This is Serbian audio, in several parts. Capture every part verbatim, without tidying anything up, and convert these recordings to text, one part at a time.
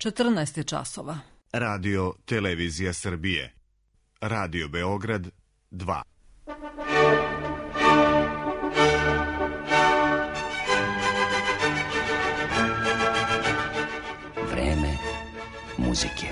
četrnaest je časova. Radio Televizija Srbije. Radio Beograd dva. Vreme muzike.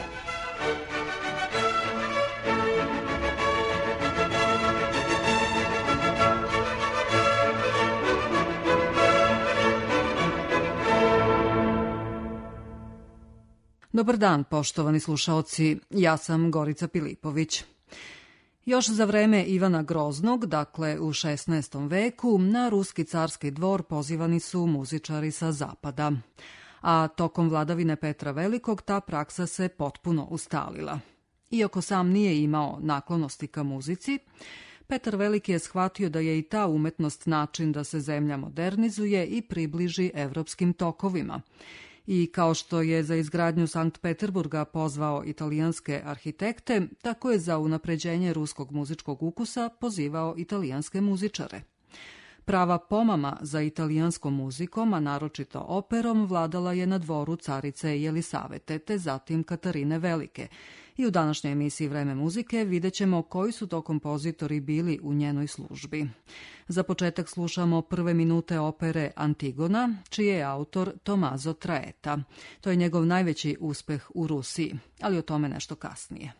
Dobar dan, poštovani slušaoci, ja sam Gorica Pilipović. Još za vreme Ivana Groznog, dakle u šesnaestom veku, na ruski carski dvor pozivani su muzičari sa zapada. A tokom vladavine Petra Velikog ta praksa se potpuno ustalila. Iako sam nije imao naklonosti ka muzici, Petar Veliki je shvatio da je i ta umetnost način da se zemlja modernizuje i približi evropskim tokovima. I kao što je za izgradnju Sankt Peterburga pozvao italijanske arhitekte, tako je za unapređenje ruskog muzičkog ukusa pozivao italijanske muzičare. Prava pomama za italijanskom muzikom, a naročito operom, vladala je na dvoru carice Jelisavete, te zatim Katarine Velike. I u današnjoj emisiji Vreme muzike vidjet ćemo koji su to kompozitori bili u njenoj službi. Za početak slušamo prve minute opere Antigona, čiji je autor Tommaso Traetta. To je njegov najveći uspeh u Rusiji, ali o tome nešto kasnije.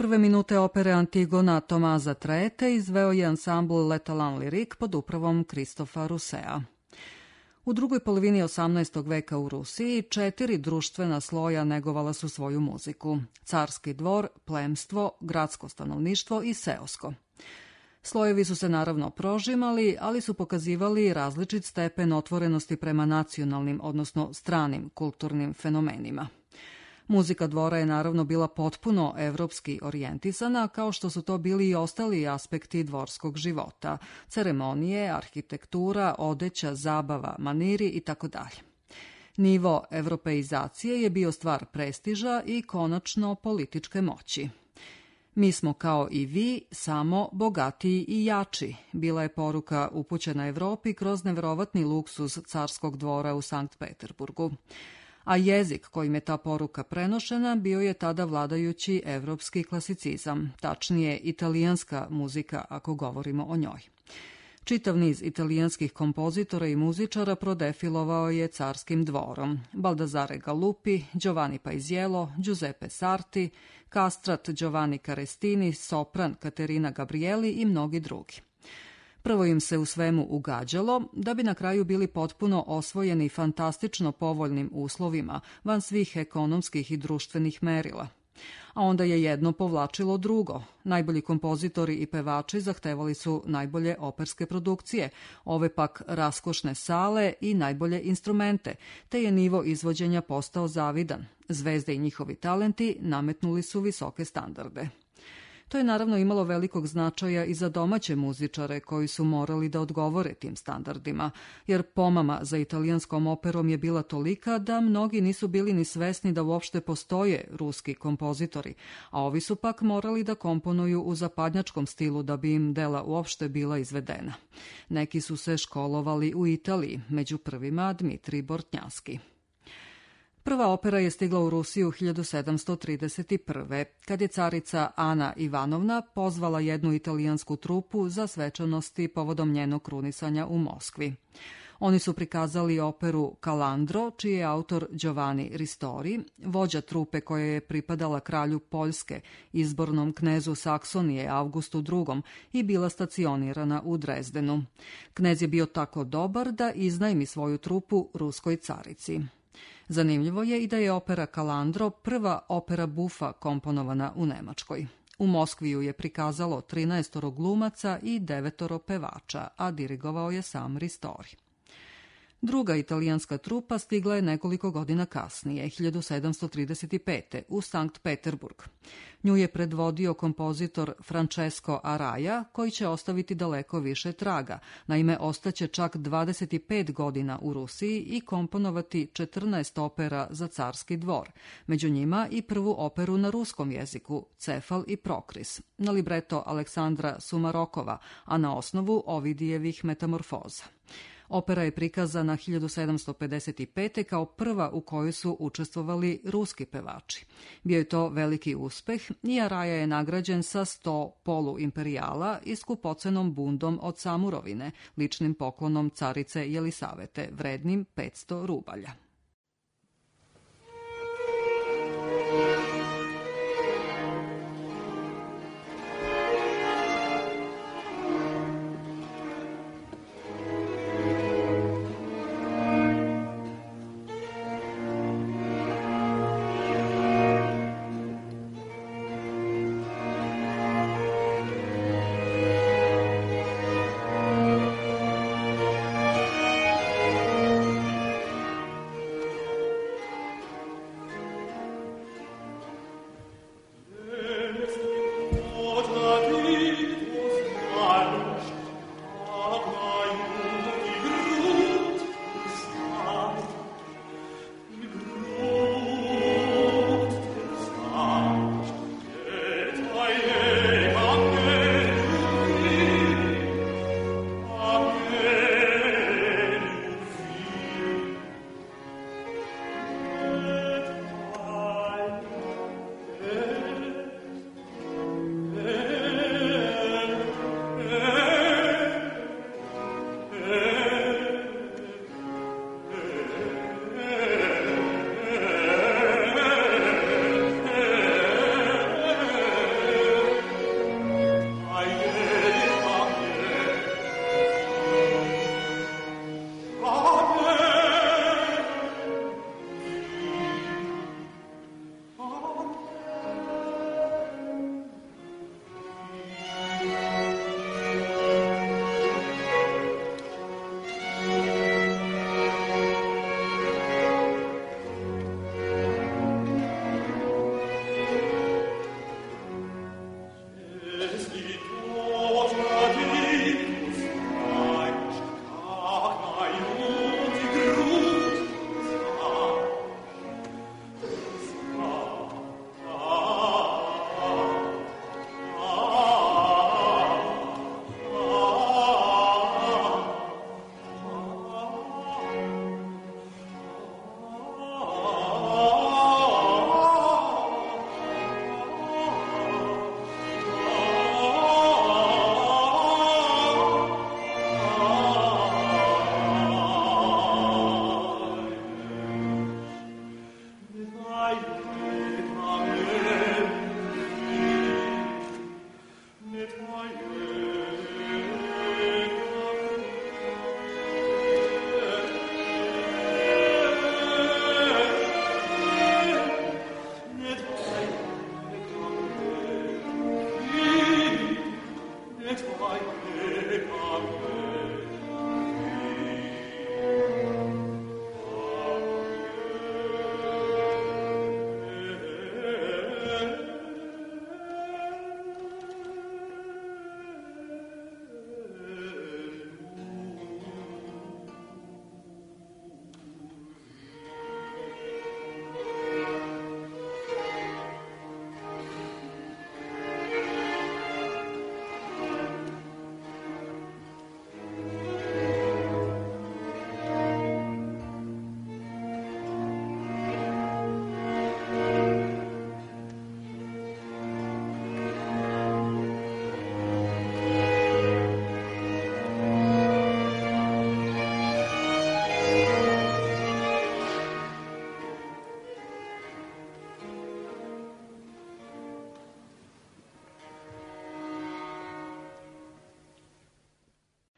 Prve minute opere Antigona Tomaza Trete izveo je ansambl Le Talent Lyrique pod upravom Kristofa Rusea. U drugoj polovini osamnaestog veka u Rusiji četiri društvena sloja negovala su svoju muziku: carski dvor, plemstvo, gradsko stanovništvo i seosko. Slojevi su se naravno prožimali, ali su pokazivali različit stepen otvorenosti prema nacionalnim, odnosno stranim kulturnim fenomenima. Muzika dvora je naravno bila potpuno evropski orijentisana, kao što su to bili i ostali aspekti dvorskog života: ceremonije, arhitektura, odeća, zabava, maniri itd. Nivo evropeizacije je bio stvar prestiža i konačno političke moći. Mi smo kao i vi, samo bogatiji i jači, bila je poruka upućena Evropi kroz neverovatni luksuz carskog dvora u Sankt Peterburgu. A jezik kojim je ta poruka prenošena bio je tada vladajući evropski klasicizam, tačnije italijanska muzika ako govorimo o njoj. Čitav niz italijanskih kompozitora i muzičara prodefilovao je carskim dvorom: Baldassare Galuppi, Giovanni Paisiello, Giuseppe Sarti, kastrat Giovanni Carestini, sopran Caterina Gabrieli i mnogi drugi. Prvo im se u svemu ugađalo, da bi na kraju bili potpuno osvojeni fantastično povoljnim uslovima, van svih ekonomskih i društvenih merila. A onda je jedno povlačilo drugo. Najbolji kompozitori i pevači zahtevali su najbolje operske produkcije, ove pak raskošne sale i najbolje instrumente, te je nivo izvođenja postao zavidan. Zvezde i njihovi talenti nametnuli su visoke standarde. To je naravno imalo velikog značaja i za domaće muzičare koji su morali da odgovore tim standardima, jer pomama za italijanskom operom je bila tolika da mnogi nisu bili ni svesni da uopšte postoje ruski kompozitori, a ovi su pak morali da komponuju u zapadnjačkom stilu da bi im dela uopšte bila izvedena. Neki su se školovali u Italiji, među prvima Dmitrij Bortnjanski. Prva opera je stigla u Rusiju hiljadu sedamsto trideset prve. kad je carica Ana Ivanovna pozvala jednu italijansku trupu za svečanosti povodom njenog krunisanja u Moskvi. Oni su prikazali operu Kalandro, čiji je autor Giovanni Ristori, vođa trupe koja je pripadala kralju Poljske, izbornom knezu Saksonije Augustu drugom i bila stacionirana u Drezdenu. Knez je bio tako dobar da iznajmi svoju trupu ruskoj carici. Zanimljivo je i da je opera Kalandro prva opera bufa komponovana u Nemačkoj. U Moskvi ju je prikazalo trinaestoro glumaca i devetoro pevača, a dirigovao je sam Ristori. Druga italijanska trupa stigla je nekoliko godina kasnije, hiljadu sedamsto trideset pete. u Sankt Peterburg. Nju je predvodio kompozitor Francesco Araya, koji će ostaviti daleko više traga. Naime, ostaće čak dvadeset pet godina u Rusiji i komponovati četrnaest opera za carski dvor. Među njima i prvu operu na ruskom jeziku, Cefal i Prokris, na libreto Aleksandra Sumarokova, a na osnovu Ovidijevih metamorfoza. Opera je prikazana hiljadu sedamsto pedeset pete. kao prva u kojoj su učestvovali ruski pevači. Bio je to veliki uspeh i Araya je nagrađen sa sto poluimperijala i skupocenom bundom od samurovine, ličnim poklonom carice Jelisavete, vrednim petsto rubalja.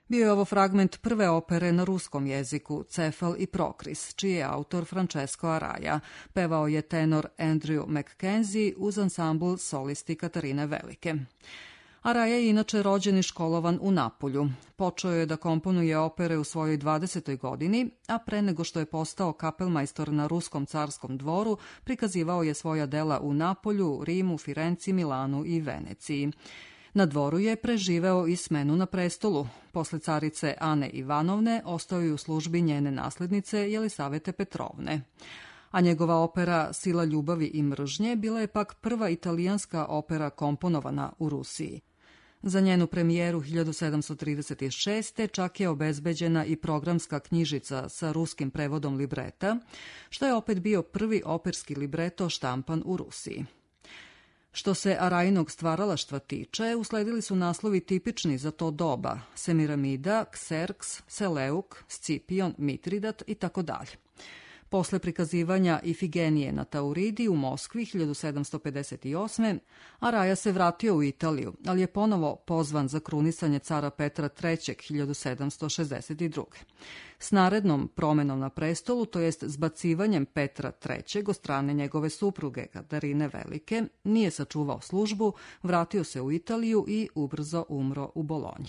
Bio je ovo fragment prve opere na ruskom jeziku, Cefal i Prokris, čiji je autor Francesco Araya. Pevao je tenor Andrew Mackenzie uz ansambl solisti Katarine Velike. Araya je inače rođen i školovan u Napulju. Počeo je da komponuje opere u svojoj dvadesetoj godini, a pre nego što je postao kapelmajstor na ruskom carskom dvoru, prikazivao je svoja dela u Napolju, Rimu, Firenci, Milanu i Veneciji. Na dvoru je preživeo i smenu na prestolu. Posle carice Ane Ivanovne ostao je u službi njene naslednice Jelisavete Petrovne. A njegova opera Sila ljubavi i mržnje bila je pak prva italijanska opera komponovana u Rusiji. Za njenu premijeru hiljadu sedamsto trideset šeste. čak je obezbeđena i programska knjižica sa ruskim prevodom libreta, što je opet bio prvi operski libreto štampan u Rusiji. Što se Arajinog stvaralaštva tiče, usledili su naslovi tipični za to doba: Semiramida, Kserks, Seleuk, Scipion, Mitridat i tako dalje. Posle prikazivanja Ifigenije na Tauridi u Moskvi hiljadu sedamsto pedeset osme. Araya se vratio u Italiju, ali je ponovo pozvan za krunisanje cara Petra trećeg hiljadu sedamsto šezdeset druge. S narednom promenom na prestolu, to jest zbacivanjem Petra trećeg od strane njegove supruge Katarine Velike, nije sačuvao službu, vratio se u Italiju i ubrzo umro u Bolonji.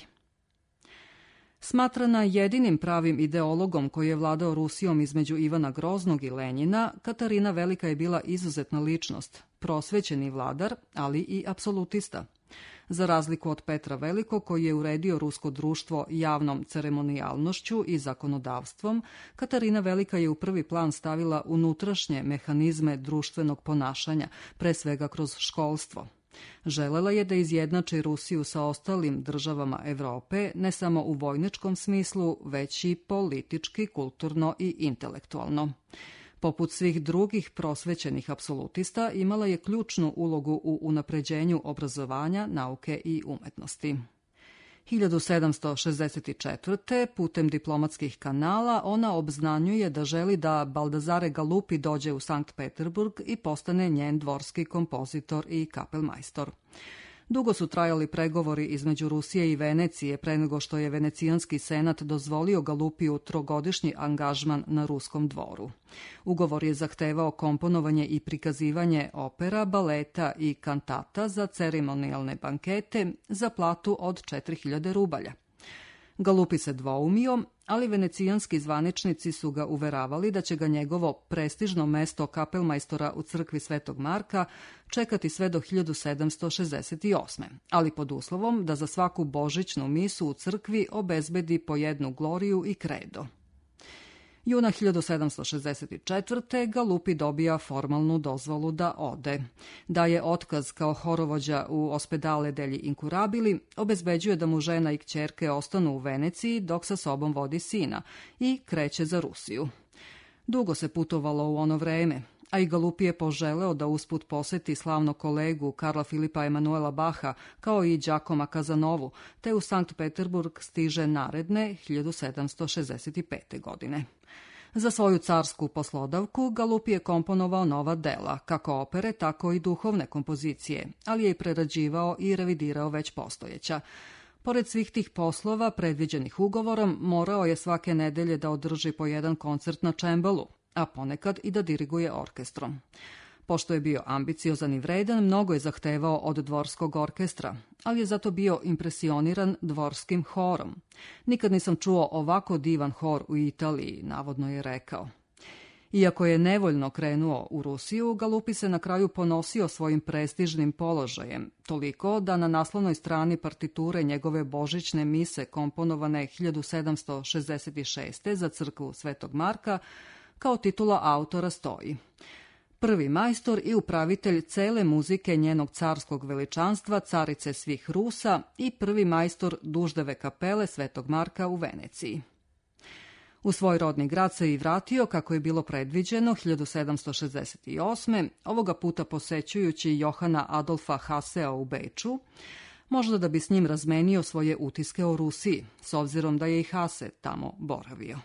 Smatrana jedinim pravim ideologom koji je vladao Rusijom između Ivana Groznog i Lenjina, Katarina Velika je bila izuzetna ličnost, prosvećeni vladar, ali i apsolutista. Za razliku od Petra Velikog, koji je uredio rusko društvo javnom ceremonijalnošću i zakonodavstvom, Katarina Velika je u prvi plan stavila unutrašnje mehanizme društvenog ponašanja, pre svega kroz školstvo. Želela je da izjednači Rusiju sa ostalim državama Evrope, ne samo u vojničkom smislu, već i politički, kulturno i intelektualno. Poput svih drugih prosvećenih apsolutista, imala je ključnu ulogu u unapređenju obrazovanja, nauke i umetnosti. hiljadu sedamsto šezdeset četvrte. putem diplomatskih kanala ona obznanjuje da želi da Baldazare Galupi dođe u Sankt Peterburg i postane njen dvorski kompozitor i kapelmajstor. Dugo su trajali pregovori između Rusije i Venecije pre nego što je Venecijanski senat dozvolio Galupiju trogodišnji angažman na ruskom dvoru. Ugovor je zahtevao komponovanje i prikazivanje opera, baleta i kantata za ceremonijalne bankete za platu od četiri hiljade rubalja. Galupi se dvoumio, ali venecijanski zvaničnici su ga uveravali da će ga njegovo prestižno mesto kapelmajstora u crkvi Svetog Marka čekati sve do hiljadu sedamsto šezdeset osme. ali pod uslovom da za svaku božićnu misu u crkvi obezbedi po jednu gloriju i kredo. Juna hiljadu sedamsto šezdeset četvrte. Galupi dobija formalnu dozvolu da ode. Daje otkaz kao horovođa u Ospedale degli Incurabili, obezbeđuje da mu žena i kćerke ostanu u Veneciji dok sa sobom vodi sina i kreće za Rusiju. Dugo se putovalo u ono vreme, a i Galupi je poželeo da usput poseti slavnog kolegu Karla Filipa Emanuela Baha kao i Giacomo Casanovu, te u Sankt Peterburg stiže naredne hiljadu sedamsto šezdeset pete. godine. Za svoju carsku poslodavku Galupi je komponovao nova dela, kako opere, tako i duhovne kompozicije, ali je i prerađivao i revidirao već postojeća. Pored svih tih poslova, predviđenih ugovorom, morao je svake nedelje da održi po jedan koncert na čembalu, a ponekad i da diriguje orkestrom. Pošto je bio ambiciozan i vredan, mnogo je zahtevao od dvorskog orkestra, ali je zato bio impresioniran dvorskim horom. Nikad nisam čuo ovako divan hor u Italiji, navodno je rekao. Iako je nevoljno krenuo u Rusiju, Galupi se na kraju ponosio svojim prestižnim položajem, toliko da na naslovnoj strani partiture njegove božićne mise komponovane hiljadu sedamsto šezdeset šeste. za crkvu Svetog Marka, kao titula autora stoji: prvi majstor i upravitelj cele muzike njenog carskog veličanstva, carice svih Rusa, i prvi majstor Duždeve kapele Svetog Marka u Veneciji. U svoj rodni grad se i vratio, kako je bilo predviđeno, hiljadu sedamsto šezdeset osme. ovoga puta posećujući Johana Adolfa Hasea u Beču, možda da bi s njim razmenio svoje utiske o Rusiji, s obzirom da je i Hase tamo boravio.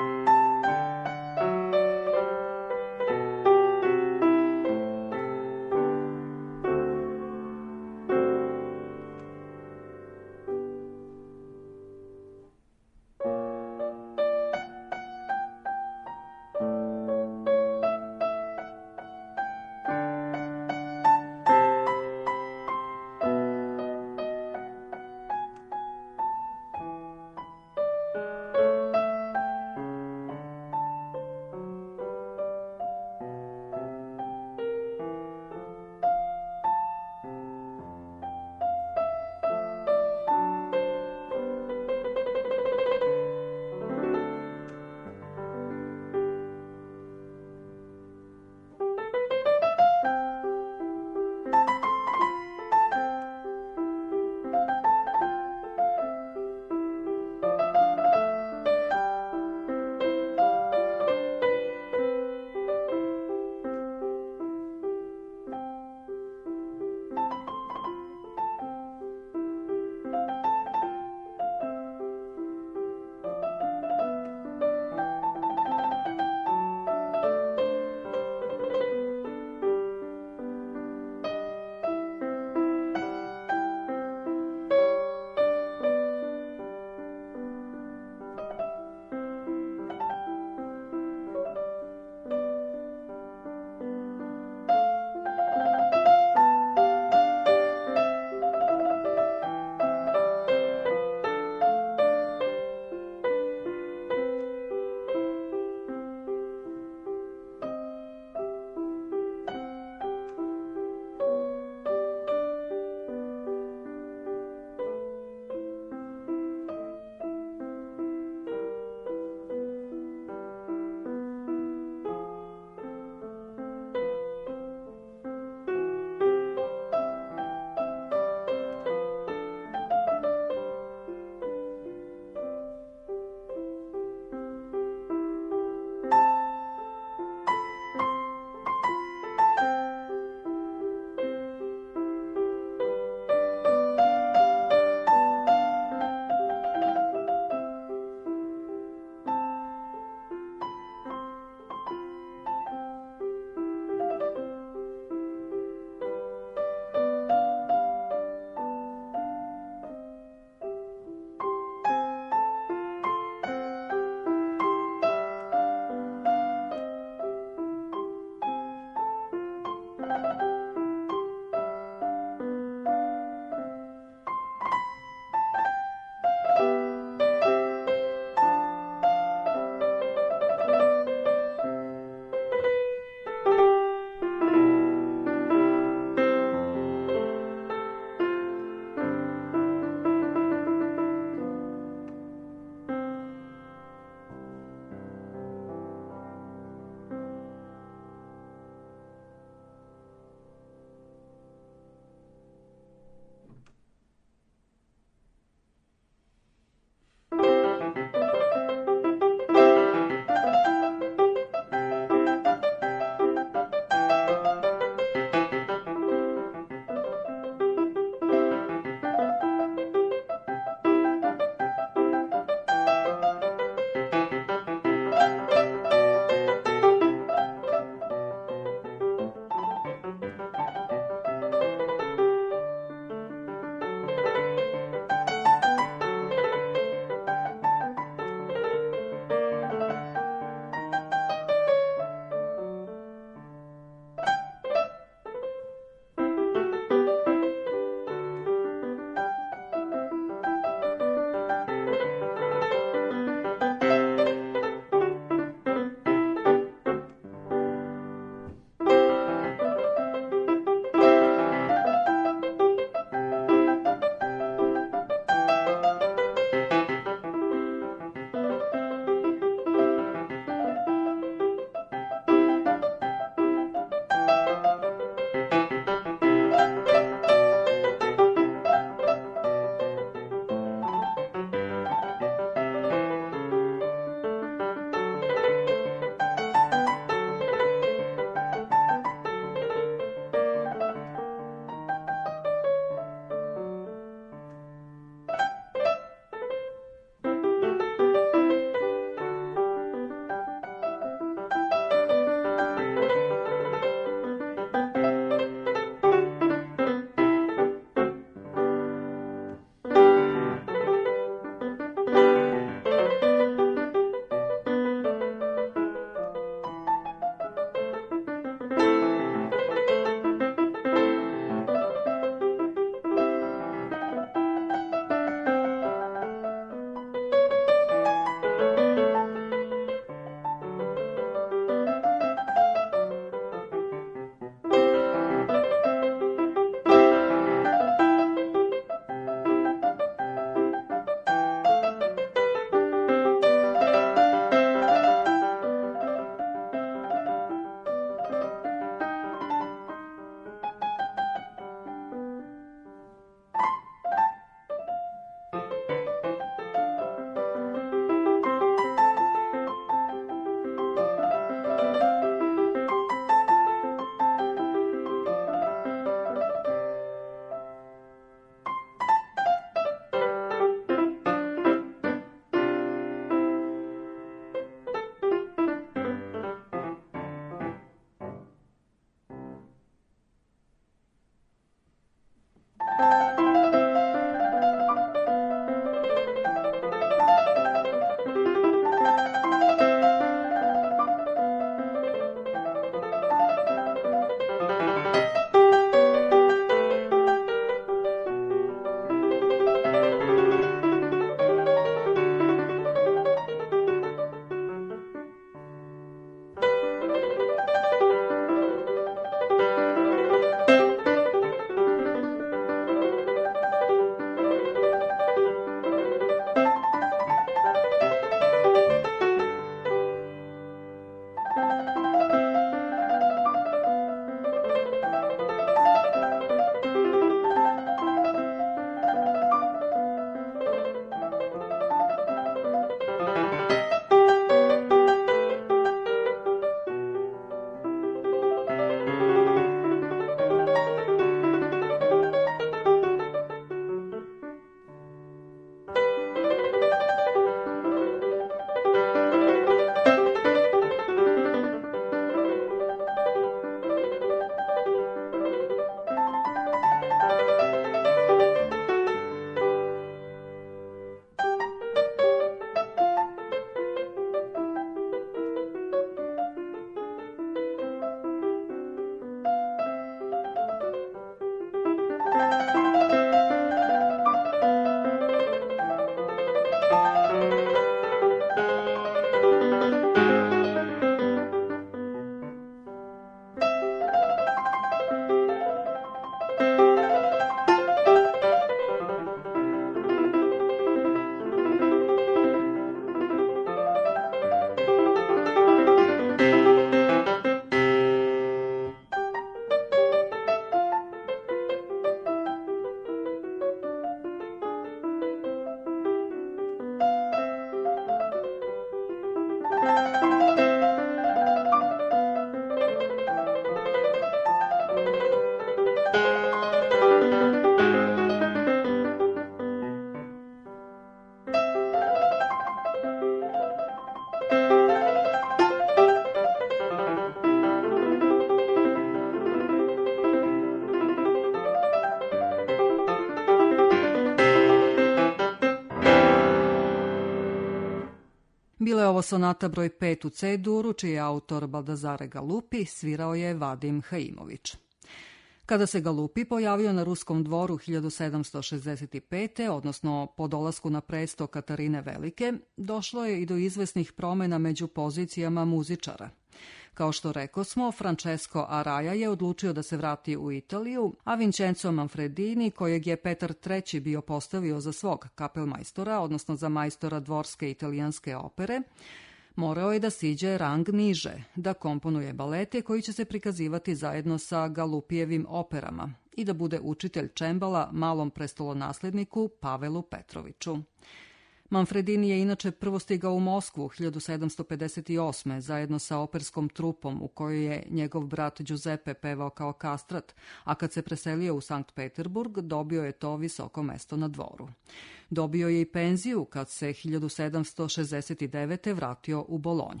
Bila je ovo sonata broj pet u C-duru, čiji je autor Baldazare Galupi, svirao je Vadim Haimović. Kada se Galupi pojavio na ruskom dvoru hiljadu sedamsto šezdeset pete. odnosno po dolasku na presto Katarine Velike, došlo je i do izvesnih promena među pozicijama muzičara. Kao što rekosmo, Francesco Araya je odlučio da se vrati u Italiju, a Vincenzo Manfredini, kojeg je Petar treći bio postavio za svog kapelmajstora, odnosno za majstora dvorske italijanske opere, morao je da siđe rang niže, da komponuje balete koji će se prikazivati zajedno sa Galupijevim operama i da bude učitelj čembala malom prestolonasledniku Pavelu Petroviću. Manfredini je inače prvo stigao u Moskvu hiljadu sedamsto pedeset osme. zajedno sa operskom trupom u kojoj je njegov brat Giuseppe pevao kao kastrat, a kad se preselio u Sankt Peterburg dobio je to visoko mesto na dvoru. Dobio je i penziju kad se hiljadu sedamsto šezdeset devete. vratio u Bolonju.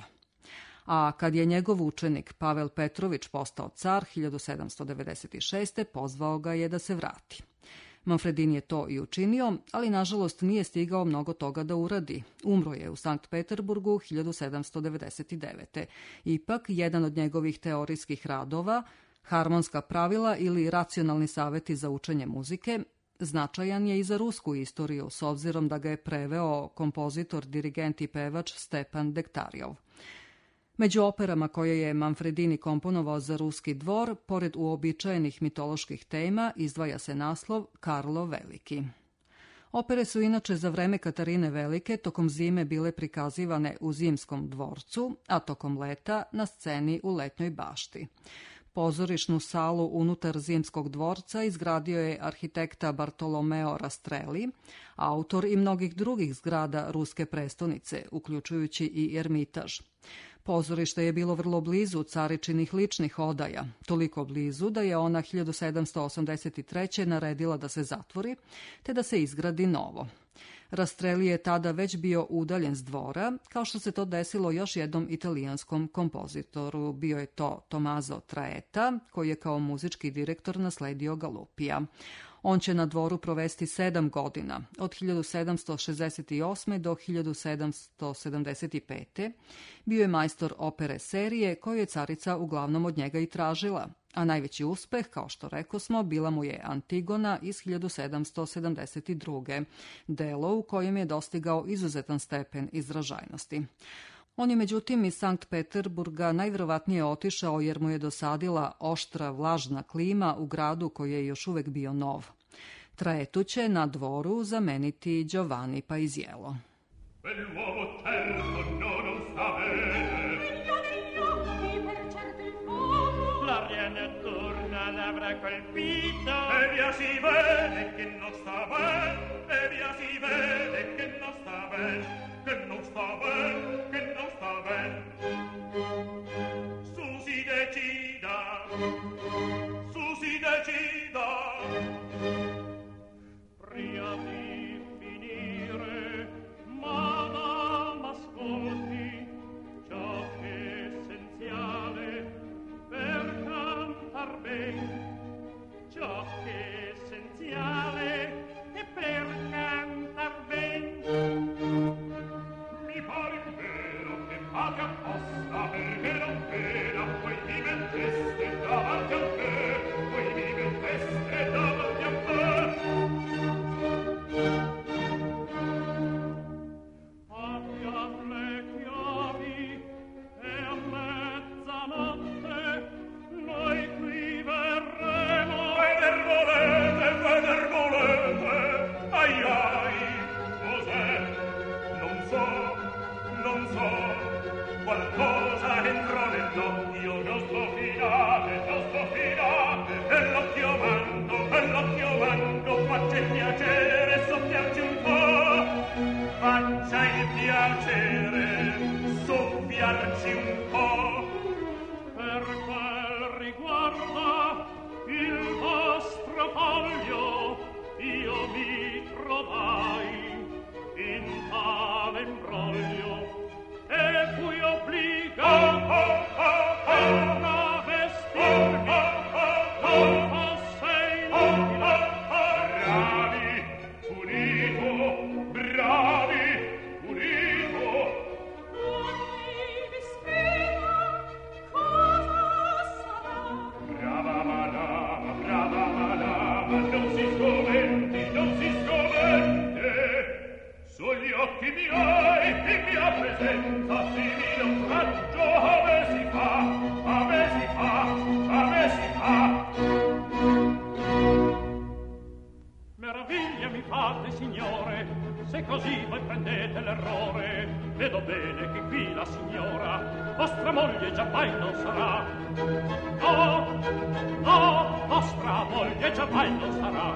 A kad je njegov učenik Pavel Petrović postao car hiljadu sedamsto devedeset šeste. pozvao ga je da se vrati. Manfredini je to i učinio, ali nažalost nije stigao mnogo toga da uradi. Umro je u Sankt Peterburgu hiljadu sedamsto devedeset devete. Ipak, jedan od njegovih teorijskih radova, Harmonska pravila ili racionalni saveti za učenje muzike, značajan je i za rusku istoriju, s obzirom da ga je preveo kompozitor, dirigent i pevač Stepan Dektarjov. Među operama koje je Manfredini komponovao za ruski dvor, pored uobičajenih mitoloških tema, izdvaja se naslov Karlo Veliki. Opere su inače za vreme Katarine Velike tokom zime bile prikazivane u Zimskom dvorcu, a tokom leta na sceni u Letnjoj bašti. Pozorišnu salu unutar Zimskog dvorca izgradio je arhitekta Bartolomeo Rastrelli, autor i mnogih drugih zgrada ruske prestonice, uključujući i Ermitaž. Pozorište je bilo vrlo blizu caričinih ličnih odaja, toliko blizu da je ona hiljadu sedamsto osamdeset treće. naredila da se zatvori, te da se izgradi novo. Rastrelli je tada već bio udaljen s dvora, kao što se to desilo još jednom italijanskom kompozitoru. Bio je to Tommaso Traetta, koji je kao muzički direktor nasledio Galupija. On će na dvoru provesti sedam godina, od hiljadu sedamsto šezdeset osme. do hiljadu sedamsto sedamdeset pete. Bio je majstor opere serije koju je carica uglavnom od njega i tražila, a najveći uspeh, kao što rekosmo, bila mu je Antigona iz hiljadu sedamsto sedamdeset druge. delo u kojem je dostigao izuzetan stepen izražajnosti. On je međutim iz Sankt Peterburga najvjerovatnije otišao jer mu je dosadila oštra vlažna klima u gradu koji je još uvek bio nov. Traetu će na dvoru zameniti Giovanni Paisiello. Davanti a me, voi mi metteste davanti a me. faccia il piacere soffiarci un po', faccia il piacere soffiarci un po'. Per quel riguarda il vostro foglio io mi trovai in tale imbroglio e fui obbligato a vestirmi non fosse inutile. Bravi, pulito, bravi, pulito. Ogni vestita cosa sarà? Brava madama, brava madama, non si scomenti, non si scomette. Sugli occhi miei, in mia presenza, si vide un raggio, a me si fa, a me si fa, a me si fa. Meraviglia mi fate, signore, se così voi prendete l'errore. Vedo bene che qui la signora, vostra moglie già mai non sarà. No, no, vostra moglie già mai non sarà.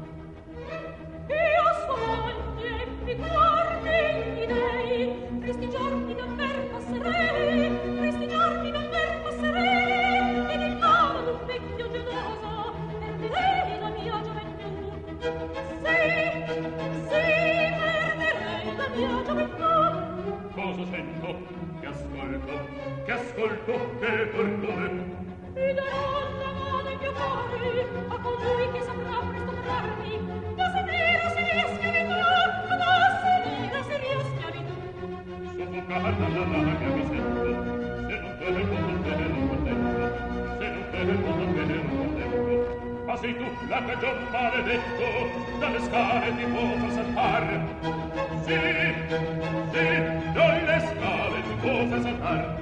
Io sua moglie, mi guardi i dei, tristi giorni davver passerei, tristi giorni davver passerei, ed il mano d'un vecchio geloso, perderei la mia gioventù. Sì, sì, perderei la mia gioventù. Cosa sento? Che ascolto, che ascolto, che portore. Mi darò la mano in mio cuore a colui che saprà presto curarmi. La severa seria schiavitù, la severa seria schiavitù. Soffocata la mia mi sento, se non te ne posso bene non contento, se non te ne posso bene non contento. Ma sei tu la cagion maledetto, dalle scale ti può far saltar. Sì, sì, dalle scale ti può far saltar.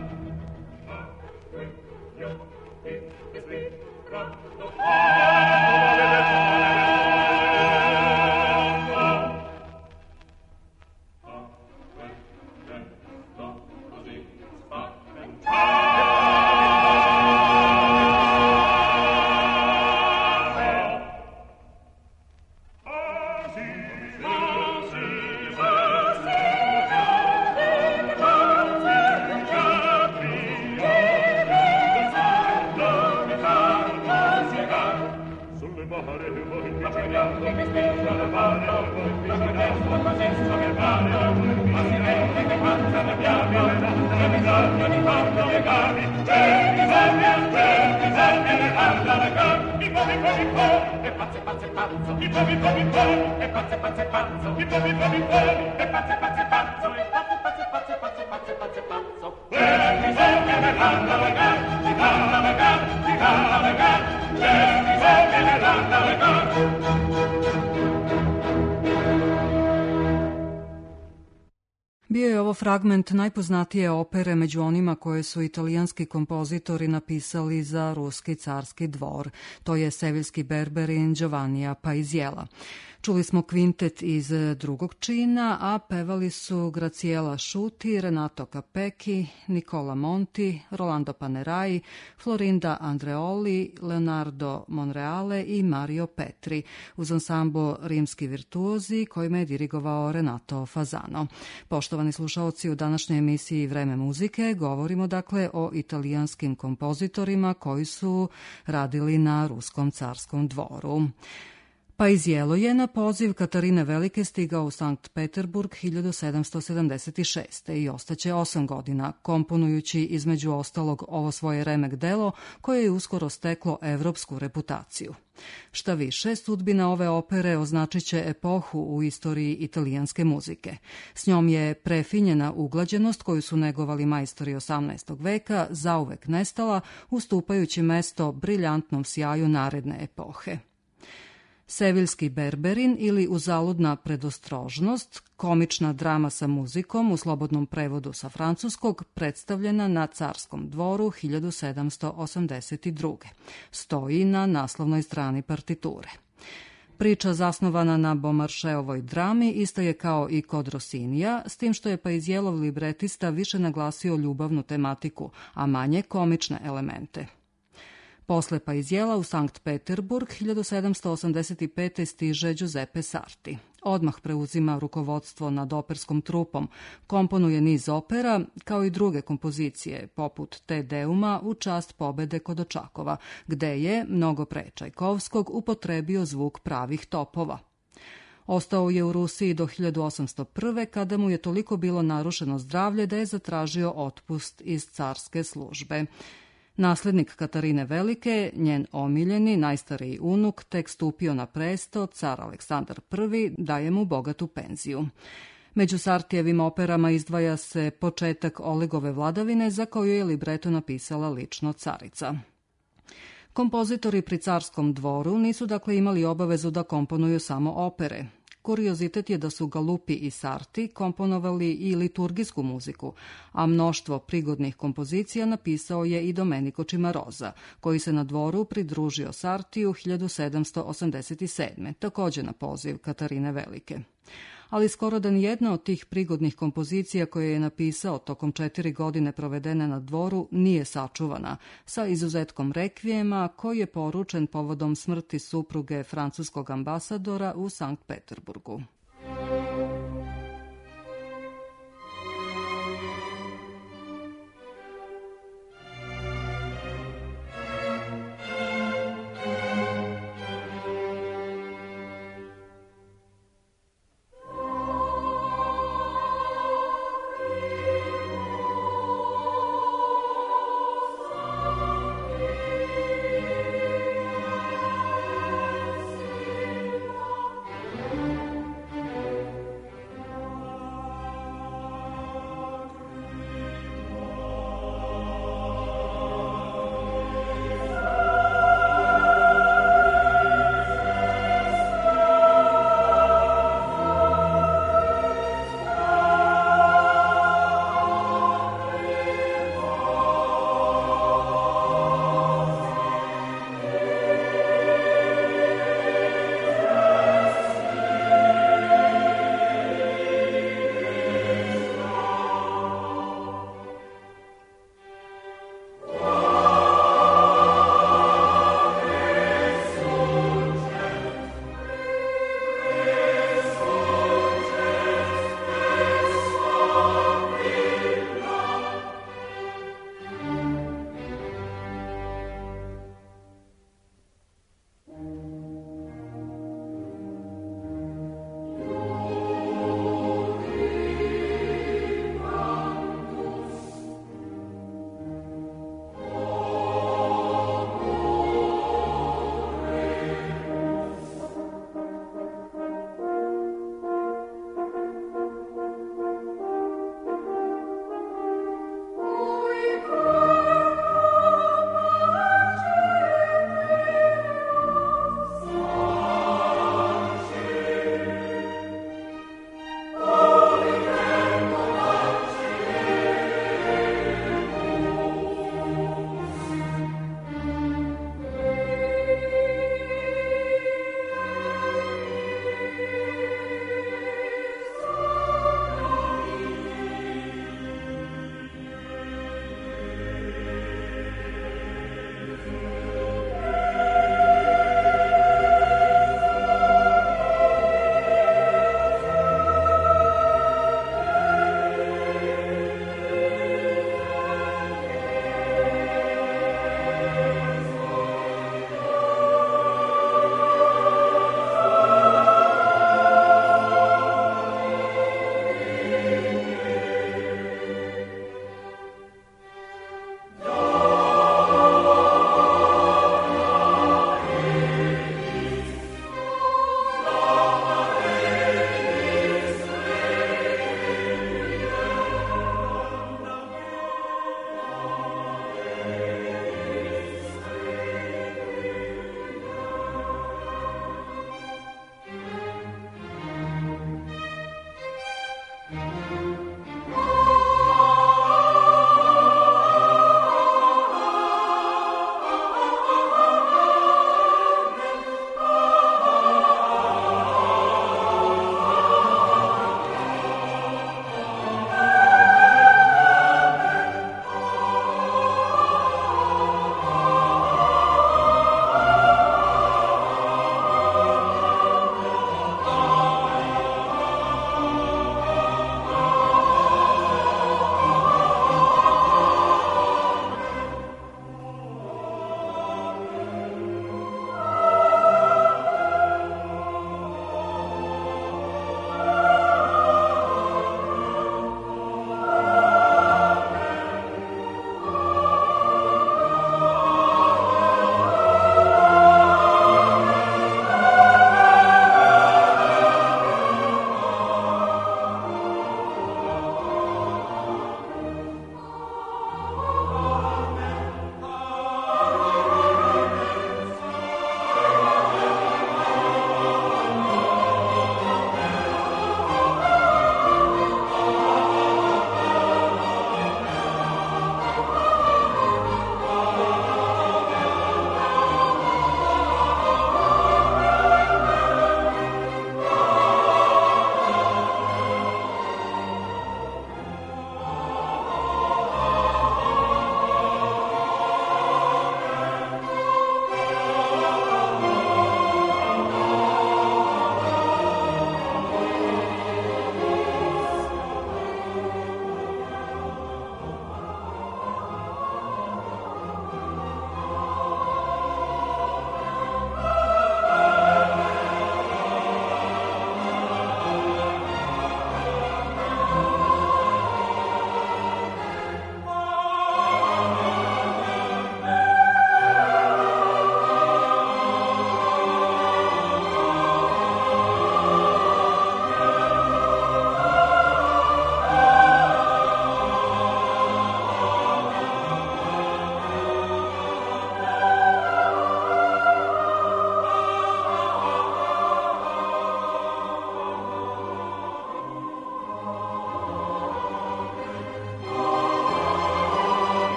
Bio je ovo fragment najpoznatije opere među onima koje su italijanski kompozitori napisali za ruski carski dvor. To je Seviljski berberin Giovannija Paisiela. Čuli smo kvintet iz drugog čina, a pevali su Graciela Sciuti, Renato Capecchi, Nicola Monti, Rolando Panerai, Florinda Andreoli, Leonardo Monreale i Mario Petri, uz ansambl Rimski virtuozi kojima je dirigovao Renato Fasano. Poštovani slušaoci, u današnjoj emisiji Vreme muzike govorimo dakle o italijanskim kompozitorima koji su radili na ruskom carskom dvoru. Paisiello je na poziv Katarine Velike stigao u Sankt Peterburg hiljadu sedamsto sedamdeset šeste. i ostaće osam godina, komponujući između ostalog ovo svoje remek delo koje je uskoro steklo evropsku reputaciju. Šta više, sudbina ove opere označit će epohu u istoriji italijanske muzike. S njom je prefinjena uglađenost koju su negovali majstori osamnaestog veka zauvek nestala, ustupajući mesto briljantnom sjaju naredne epohe. Seviljski berberin ili Uzaludna predostrožnost, komična drama sa muzikom u slobodnom prevodu sa francuskog, predstavljena na carskom dvoru hiljadu sedamsto osamdeset druge. Stoji na naslovnoj strani partiture. Priča zasnovana na Beaumarchaiovoj drami ista je kao i kod Rossinija, s tim što je Paisiellov libretista više naglasio ljubavnu tematiku, a manje komične elemente. Posle pa iz Jela u Sankt Peterburg hiljadu sedamsto osamdeset pete. stiže Giuseppe Sarti. Odmah preuzima rukovodstvo nad operskom trupom, komponuje niz opera, kao i druge kompozicije, poput Te Deuma u čast pobede kod Očakova, gde je, mnogo pre Čajkovskog, upotrebio zvuk pravih topova. Ostao je u Rusiji do hiljadu osamsto prve. kada mu je toliko bilo narušeno zdravlje da je zatražio otpust iz carske službe. Naslednik Katarine Velike, njen omiljeni, najstariji unuk, tek stupio na presto, car Aleksandar prvi, daje mu bogatu penziju. Među Sartijevim operama izdvaja se početak Olegove vladavine, za koju je libreto napisala lično carica. Kompozitori pri carskom dvoru nisu dakle imali obavezu da komponuju samo opere. Kuriozitet je da su Galuppi i Sarti komponovali i liturgijsku muziku, a mnoštvo prigodnih kompozicija napisao je i Domenico Cimarosa, koji se na dvoru pridružio Sartiju hiljadu sedamsto osamdeset sedme. takođe na poziv Katarine Velike. Ali skoro da nijedna od tih prigodnih kompozicija koje je napisao tokom četiri godine provedene na dvoru nije sačuvana, sa izuzetkom rekvijema koji je poručen povodom smrti supruge francuskog ambasadora u Sankt Peterburgu.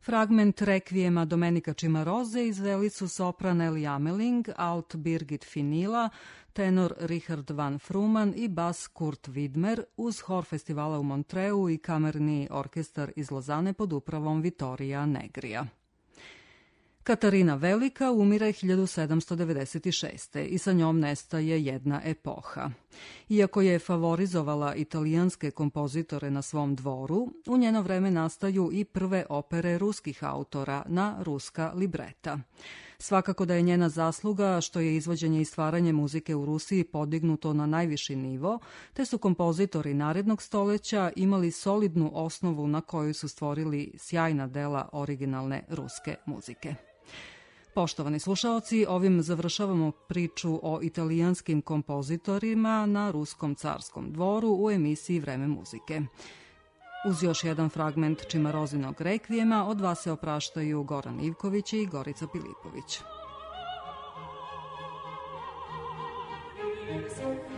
Fragment rekvijema Domenika Cimaroze izveli su sopran Eli Ameling, alt Birgit Finila, tenor Richard van Fruman i bas Kurt Widmer uz hor festivala u Montreu i kamerni orkestar iz Lozane pod upravom Vittorija Negrija. Katarina Velika umire hiljadu sedamsto devedeset šeste. i sa njom nestaje jedna epoha. Iako je favorizovala italijanske kompozitore na svom dvoru, u njeno vreme nastaju i prve opere ruskih autora na ruska libreta. Svakako da je njena zasluga što je izvođenje i stvaranje muzike u Rusiji podignuto na najviši nivo, te su kompozitori narednog stoleća imali solidnu osnovu na kojoj su stvorili sjajna dela originalne ruske muzike. Poštovani slušaoci, ovim završavamo priču o italijanskim kompozitorima na ruskom carskom dvoru u emisiji Vreme muzike. Uz još jedan fragment Cimarozinog rekvijema od vas se opraštaju Goran Ivković i Gorica Pilipović.